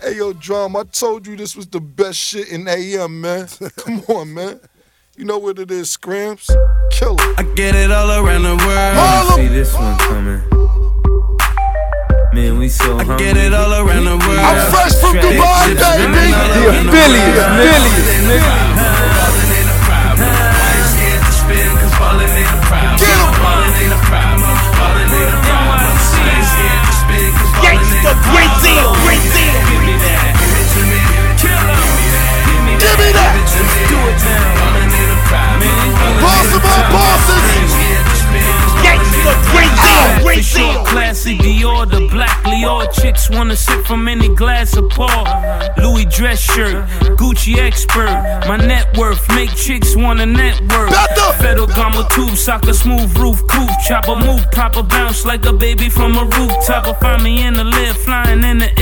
Hey, yo, Drum, I told you this was the best shit in AM, man. Come on, man. You know what it is, Scramps? Kill it. I get it all around the world. See this one coming. Man, we so hungry. I get it all around the world. I'm fresh from Dubai, baby. The affiliates, nigga. Gangsta, great deal, great deal. Give me that. Give me that. Do it now. Possible bosses. Gangsta, great deal, great deal. Classy Dior, the black Lior. Chicks wanna sip from any glass of Paul. Louis dress shirt, Gucci expert. My net worth make chicks wanna network. Federal Gama tube, soccer smooth roof, coupe. Chopper move, proper bounce like a baby from a rooftop. Find me in the lift, flying in the